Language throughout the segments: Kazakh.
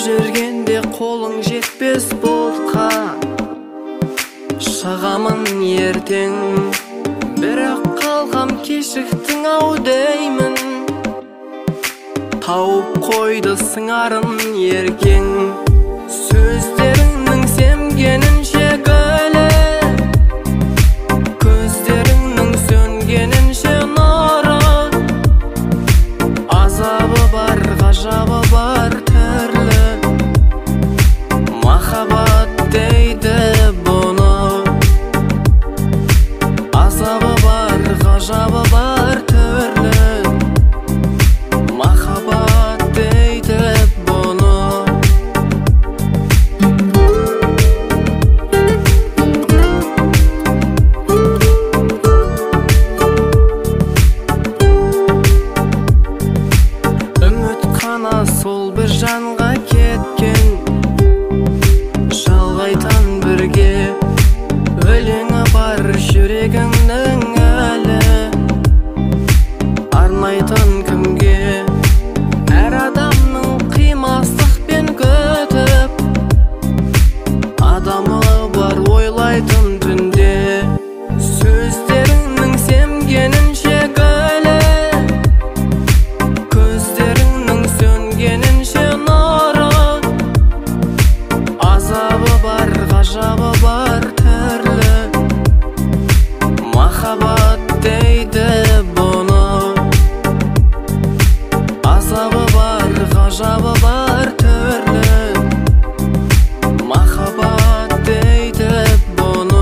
жүргенде қолың жетпес болтқа шығамын ертең, бірақ қалғам кешіктің ау деймін. Тауып қойды сыңарын еркең, сөздеріңнің семгенінше гүлі, көздеріңнің сөнгенінше нұры. Азабы бар, ғажабы бар түрлі, махаббат дейді бұны. Азабы бар, ғажабы бар түрлі, махаббат дейді бұны. Үміт қана сол бір жанға кеткен, жалғайтын бірге өлеңі бар жүрегіңнің әлі. Арнайтын кімге әр адамның қимастықпен күтіп, адамы бар ойлайтын түнде. Сөздеріңнің семгенінше гүлі, көздеріңнің сөнгенінше нұры. Азабы бар, ғажабы бар түрлі, махаббат дейді бұны. Азабы бар, ғажабы бар түрлі, махаббат дейді бұны.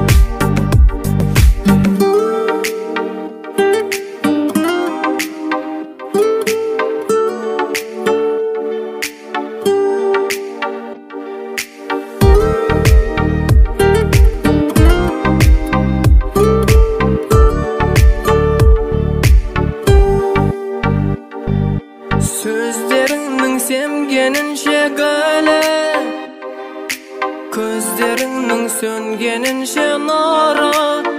Сөздеріңнің семгенінше гүлі, көздеріңнің сөнгенінше нұры.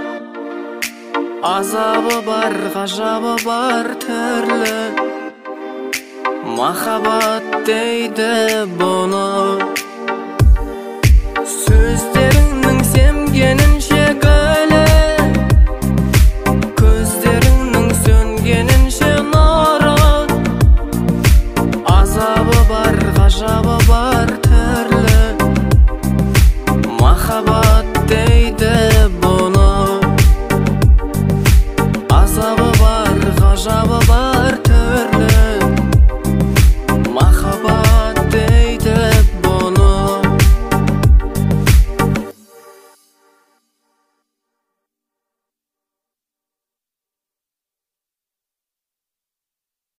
Азабы бар, ғажабы бар түрлі, махаббат дейді бұны.